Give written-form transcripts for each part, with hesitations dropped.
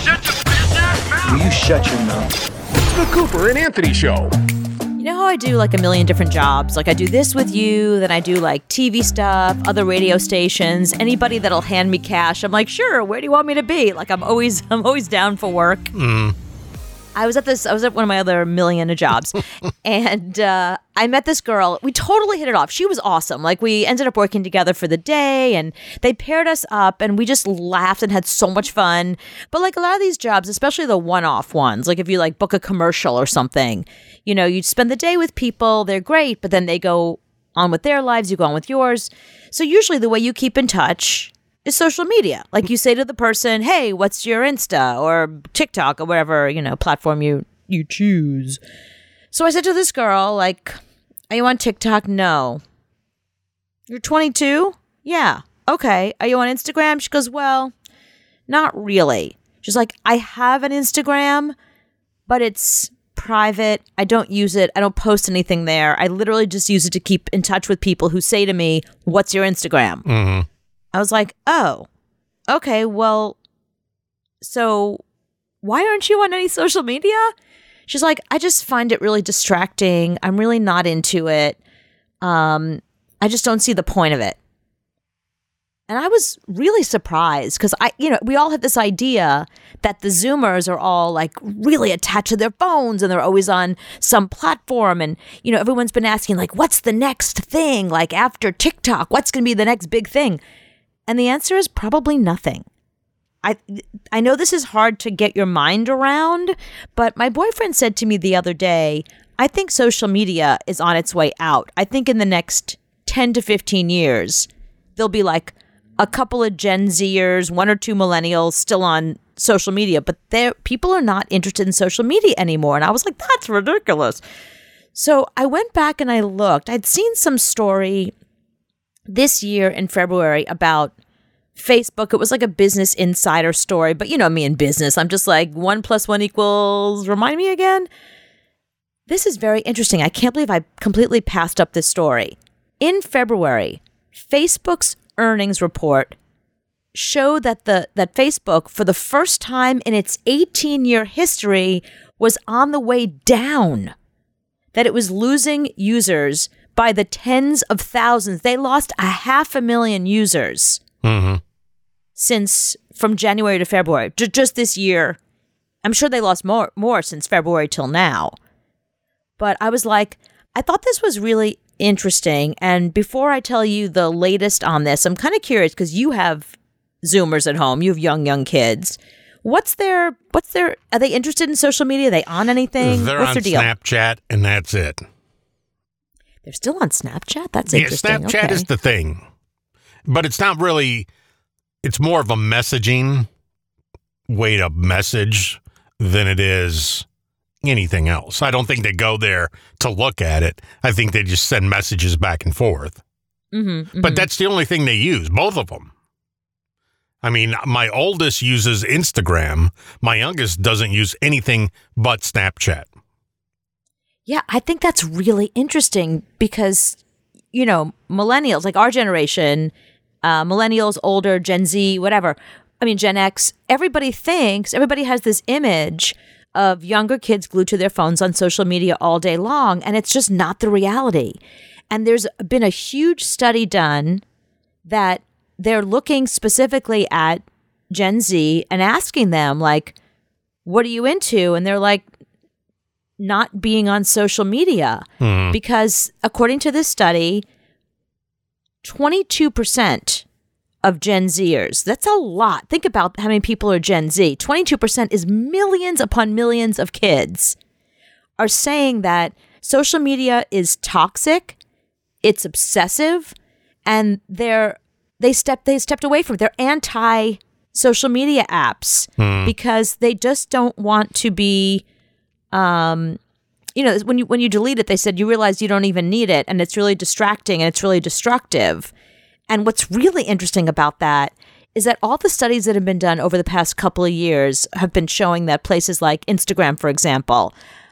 Will you shut your mouth? It's the Cooper and Anthony Show. You know how I do like a million different jobs? Like I do this with you, then I do like TV stuff, other radio stations, anybody that'll hand me cash. I'm like, sure, where do you want me to be? Like I'm always down for work. I was at one of my other million of jobs, and I met this girl. We totally hit it off. She was awesome. Like we ended up working together for the day, and they paired us up, and we just laughed and had so much fun. But like a lot of these jobs, especially the one-off ones, like if you like book a commercial or something, you know, you spend the day with people, they're great, but then they go on with their lives, you go on with yours. So usually the way you keep in touch is social media. Like you say to the person, hey, what's your Insta or TikTok or whatever, you know, platform you choose. So I said to this girl, like, are you on TikTok? No. You're 22? Yeah. Okay. Are you on Instagram? She goes, well, not really. She's like, I have an Instagram, but it's private. I don't use it. I don't post anything there. I literally just use it to keep in touch with people who say to me, what's your Instagram? Mm-hmm. I was like, oh, okay, well, so why aren't you on any social media? She's like, I just find it really distracting. I'm really not into it. I just don't see the point of it. And I was really surprised because we all had this idea that the Zoomers are all like really attached to their phones and they're always on some platform. And, you know, everyone's been asking like, what's the next thing? Like after TikTok, what's going to be the next big thing? And the answer is probably nothing. I know this is hard to get your mind around, but my boyfriend said to me the other day, I think social media is on its way out. I think in the next 10 to 15 years, there'll be like a couple of Gen Zers, one or two millennials still on social media, but people are not interested in social media anymore. And I was like, that's ridiculous. So I went back and I looked. I'd seen some story this year in February about Facebook. It was like a Business Insider story, but you know me in business. I'm just like 1 + 1 =, remind me again. This is very interesting. I can't believe I completely passed up this story. In February, Facebook's earnings report showed that that Facebook, for the first time in its 18-year history, was on the way down. That it was losing users by the tens of thousands. They lost 500,000 users since from January to February. Just this year. I'm sure they lost more since February till now. But I was like, I thought this was really interesting. And before I tell you the latest on this, I'm kind of curious because you have Zoomers at home. You have young kids. Are they interested in social media? Are they on anything? They're What's on their deal? Snapchat, and that's it. They're still on Snapchat? That's interesting. Yeah, Snapchat is the thing. But it's not really, it's more of a messaging way to message than it is anything else. I don't think they go there to look at it. I think they just send messages back and forth. But that's the only thing they use, both of them. I mean, my oldest uses Instagram. My youngest doesn't use anything but Snapchat. Yeah, I think that's really interesting because, you know, millennials, like our generation, millennials, older, Gen Z, whatever, Gen X, everybody has this image of younger kids glued to their phones on social media all day long, and it's just not the reality. And there's been a huge study done that they're looking specifically at Gen Z and asking them, like, what are you into? And they're like, not being on social media. Because according to this study, 22% of Gen Zers, that's a lot. Think about how many people are Gen Z. 22% is millions upon millions of kids are saying that social media is toxic, it's obsessive, and they stepped away from it. They're anti-social media apps because they just don't want to be, when you delete it, they said you realize you don't even need it, and it's really distracting and it's really destructive. And what's really interesting about that is that all the studies that have been done over the past couple of years have been showing that places like Instagram, for example,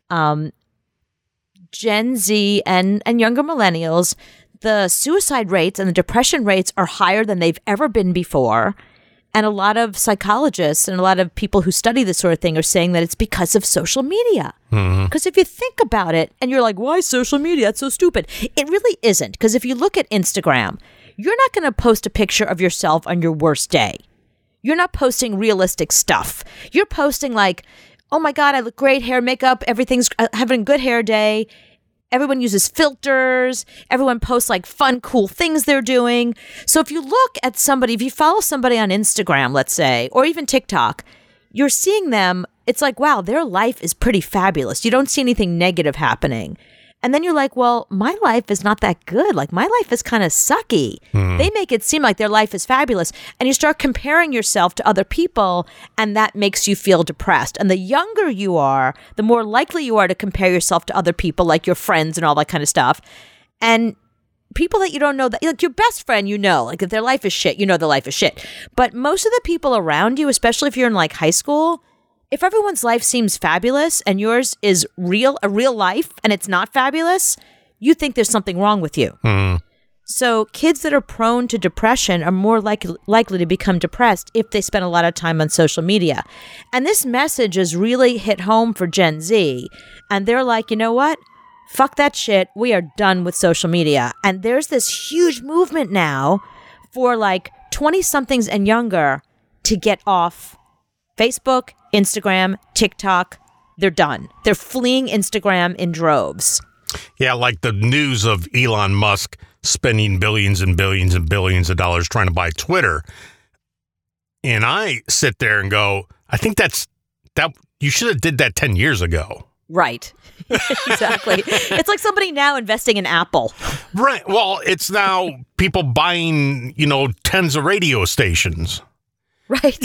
Gen Z and younger millennials, the suicide rates and the depression rates are higher than they've ever been before. And a lot of psychologists and a lot of people who study this sort of thing are saying that it's because of social media. Because if you think about it and you're like, why social media? That's so stupid. It really isn't. Because if you look at Instagram, you're not going to post a picture of yourself on your worst day. You're not posting realistic stuff. You're posting like, oh my God, I look great, hair, makeup, everything's having a good hair day. Everyone uses filters. Everyone posts like fun, cool things they're doing. So if you look at somebody, if you follow somebody on Instagram, let's say, or even TikTok, you're seeing them. It's like, wow, their life is pretty fabulous. You don't see anything negative happening. And then you're like, well, my life is not that good. Like, my life is kind of sucky. They make it seem like their life is fabulous. And you start comparing yourself to other people, and that makes you feel depressed. And the younger you are, the more likely you are to compare yourself to other people, like your friends and all that kind of stuff. And people that you don't know, that like your best friend, you know, like if their life is shit, you know their life is shit. But most of the people around you, especially if you're in like high school, if everyone's life seems fabulous and yours is a real life, and it's not fabulous, you think there's something wrong with you. So kids that are prone to depression are more likely to become depressed if they spend a lot of time on social media. And this message has really hit home for Gen Z. And they're like, you know what? Fuck that shit. We are done with social media. And there's this huge movement now for like 20-somethings and younger to get off Facebook, Instagram, TikTok. They're done. They're fleeing Instagram in droves. Yeah, like the news of Elon Musk spending billions and billions and billions of dollars trying to buy Twitter. And I sit there and go, I think that you should have did that 10 years ago. Right. Exactly. It's like somebody now investing in Apple. Right. Well, it's now people buying, tens of radio stations. Right.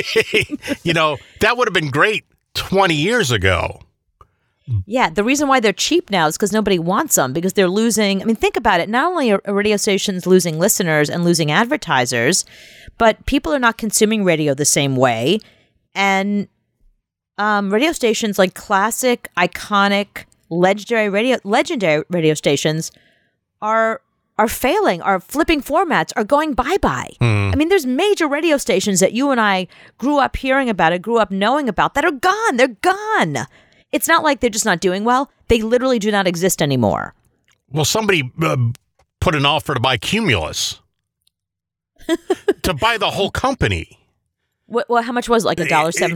That would have been great 20 years ago. Yeah, the reason why they're cheap now is because nobody wants them, because they're losing. I mean, think about it. Not only are radio stations losing listeners and losing advertisers, but people are not consuming radio the same way. And radio stations like classic, iconic, legendary radio stations are failing, are flipping formats, are going bye-bye. I mean, there's major radio stations that you and I grew up hearing about, grew up knowing about, that are gone. They're gone. It's not like they're just not doing well. They literally do not exist anymore. Well, somebody put an offer to buy Cumulus, to buy the whole company. Well, how much was it? Like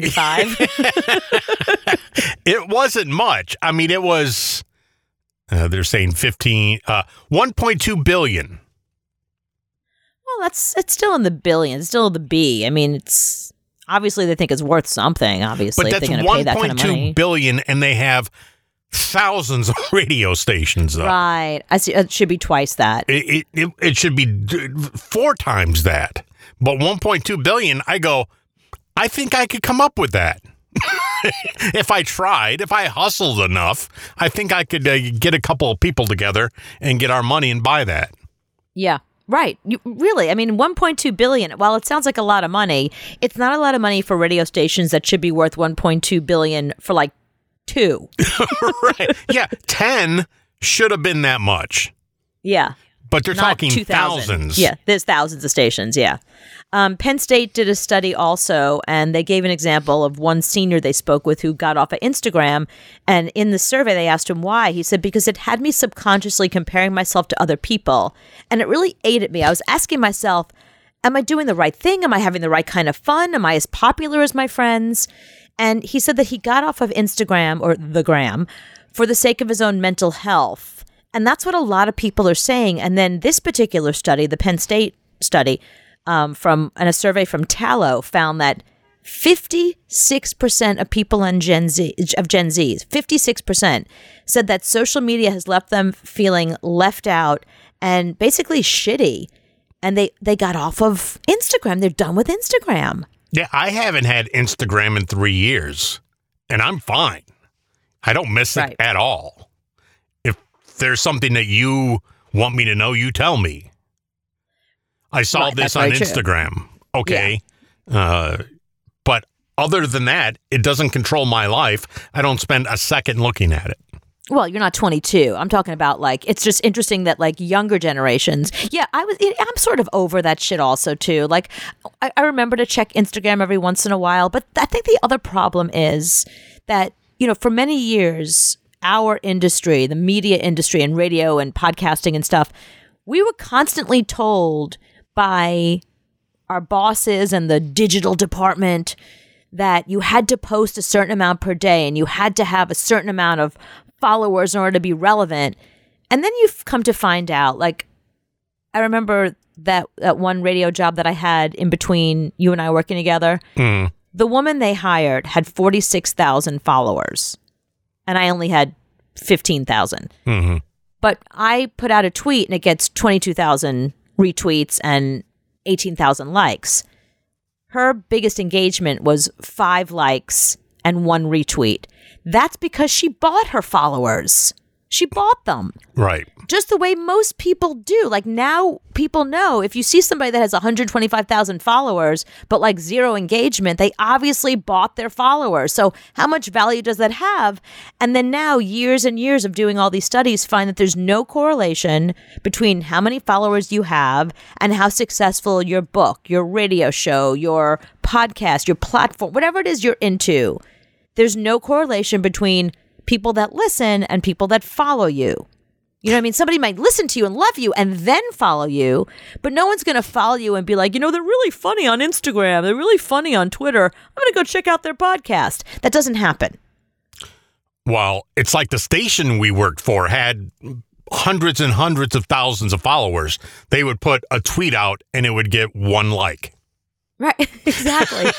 $1.75? It wasn't much. I mean, it was... they're saying 1.2 billion. Well, it's still in the billions, still the B. I mean, it's obviously they think it's worth something. Obviously, but that's if they're going to pay that kind of money. 1.2 billion, and they have thousands of radio stations. Though. Right, I see. It should be twice that. It should be 4 times that. But 1.2 billion, I go, I think I could come up with that. If I tried, if I hustled enough, I think I could get a couple of people together and get our money and buy that. Yeah, right. Really, I mean, 1.2 billion, while it sounds like a lot of money, it's not a lot of money for radio stations that should be worth 1.2 billion for like 2. Right. Yeah, 10 should have been that much. Yeah. But they're Not talking 2,000. thousands. Yeah, there's thousands of stations, yeah. Penn State did a study also, and they gave an example of one senior they spoke with who got off of Instagram. And in the survey, they asked him why. He said, because it had me subconsciously comparing myself to other people. And it really ate at me. I was asking myself, am I doing the right thing? Am I having the right kind of fun? Am I as popular as my friends? And he said that he got off of Instagram, or the gram, for the sake of his own mental health. And that's what a lot of people are saying. And then this particular study, the Penn State study, from a survey from Tallo, found that 56% of people on Gen Zs, 56%, said that social media has left them feeling left out and basically shitty. And they got off of Instagram. They're done with Instagram. Yeah, I haven't had Instagram in 3 years, and I'm fine. I don't miss it at all. If there's something that you want me to know, you tell me. I saw this on Instagram. True. Okay. Yeah. But other than that, it doesn't control my life. I don't spend a second looking at it. Well, you're not 22. I'm talking about like, it's just interesting that like younger generations. Yeah, I'm sort of over that shit also too. Like, I remember to check Instagram every once in a while, but I think the other problem is that, for many years, our industry, the media industry and radio and podcasting and stuff, we were constantly told by our bosses and the digital department that you had to post a certain amount per day and you had to have a certain amount of followers in order to be relevant. And then you've come to find out, like, I remember that one radio job that I had in between you and I working together. The woman they hired had 46,000 followers and I only had 15,000. But I put out a tweet and it gets 22,000 retweets and 18,000 likes. Her biggest engagement was 5 likes and 1 retweet. That's because she bought her followers. She bought them. Right. Just the way most people do. Like now people know if you see somebody that has 125,000 followers, but like 0 engagement, they obviously bought their followers. So how much value does that have? And then now years and years of doing all these studies find that there's no correlation between how many followers you have and how successful your book, your radio show, your podcast, your platform, whatever it is you're into. There's no correlation between people that listen and people that follow you. You know what I mean? Somebody might listen to you and love you and then follow you, but no one's going to follow you and be like, they're really funny on Instagram. They're really funny on Twitter. I'm going to go check out their podcast. That doesn't happen. Well, it's like the station we worked for had hundreds and hundreds of thousands of followers. They would put a tweet out and it would get 1 like. Right, exactly.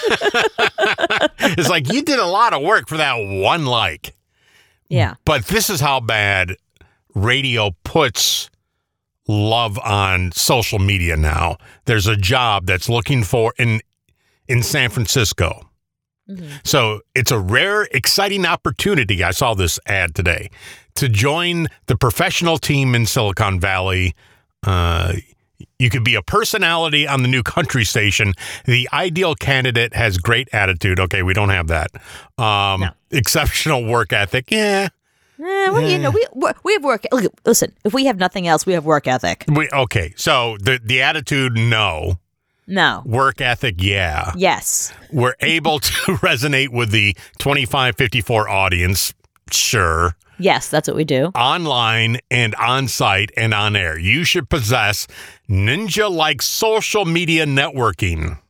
It's like you did a lot of work for that 1 like. Yeah. But this is how bad radio puts love on social media now. There's a job that's looking for in San Francisco. So it's a rare, exciting opportunity. I saw this ad today to join the professional team in Silicon Valley. You could be a personality on the new country station. The ideal candidate has great attitude. Okay, we don't have that. No. Exceptional work ethic. Yeah. Well, we have work. Listen, if we have nothing else, we have work ethic. Okay, so the attitude, no. No. Work ethic, yeah. Yes. We're able to resonate with the 25-54 audience, sure. Yes, that's what we do. Online and on-site and on air. You should possess ninja-like social media networking.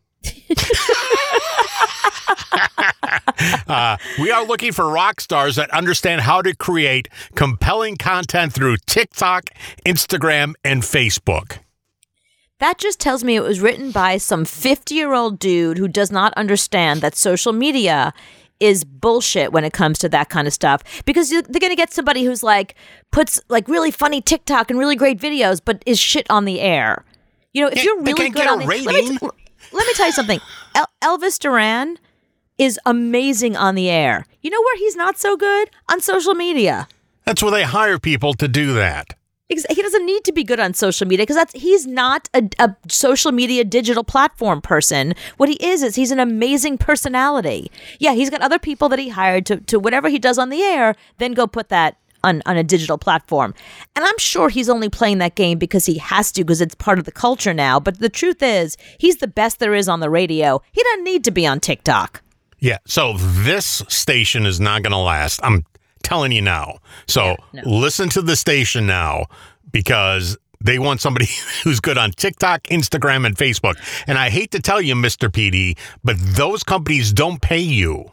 We are looking for rock stars that understand how to create compelling content through TikTok, Instagram, and Facebook. That just tells me it was written by some 50-year-old dude who does not understand that social media is bullshit when it comes to that kind of stuff, because they're going to get somebody who's like puts like really funny TikTok and really great videos, but is shit on the air. If you're really good on the let me tell you something. Elvis Duran is amazing on the air. You know where he's not so good? On social media. That's where they hire people to do that. He doesn't need to be good on social media because he's not a social media digital platform person. What he is he's an amazing personality. Yeah, he's got other people that he hired to whatever he does on the air, then go put that on a digital platform. And I'm sure he's only playing that game because he has to, because it's part of the culture now. But the truth is, he's the best there is on the radio. He doesn't need to be on TikTok. Yeah, so this station is not going to last. I'm telling you now. So listen to the station now, because they want somebody who's good on TikTok, Instagram, and Facebook. And I hate to tell you, Mr. PD, but those companies don't pay you.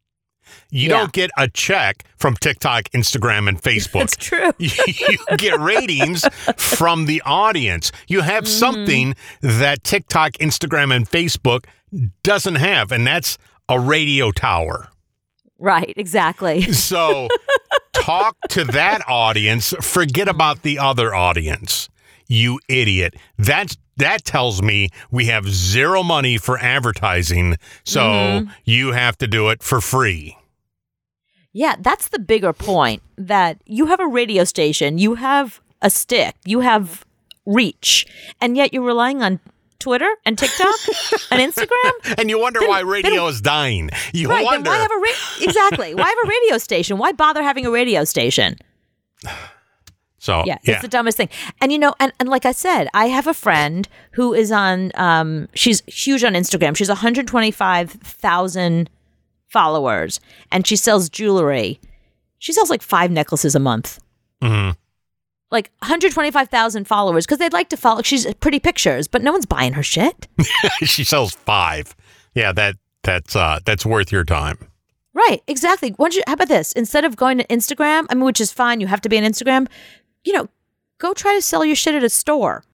You don't get a check from TikTok, Instagram, and Facebook. That's true. You get ratings from the audience. You have something that TikTok, Instagram, and Facebook doesn't have, and that's a radio tower. Right, exactly. So talk to that audience. Forget about the other audience. You idiot. That tells me we have zero money for advertising, so you have to do it for free. Yeah, that's the bigger point, that you have a radio station, you have a stick, you have reach, and yet you're relying on Twitter and TikTok and Instagram. And you wonder why radio is dying. You wonder. Then why have exactly. Why have a radio station? Why bother having a radio station? So Yeah, it's the dumbest thing. And and like I said, I have a friend who is on she's huge on Instagram. She's 125,000 followers and she sells jewelry. She sells like 5 necklaces a month. Mm-hmm. Like 125,000 followers because they'd like to follow. She's pretty pictures, but no one's buying her shit. She sells 5. Yeah, that's worth your time. Right, exactly. How about this? Instead of going to Instagram, which is fine, you have to be on Instagram, go try to sell your shit at a store.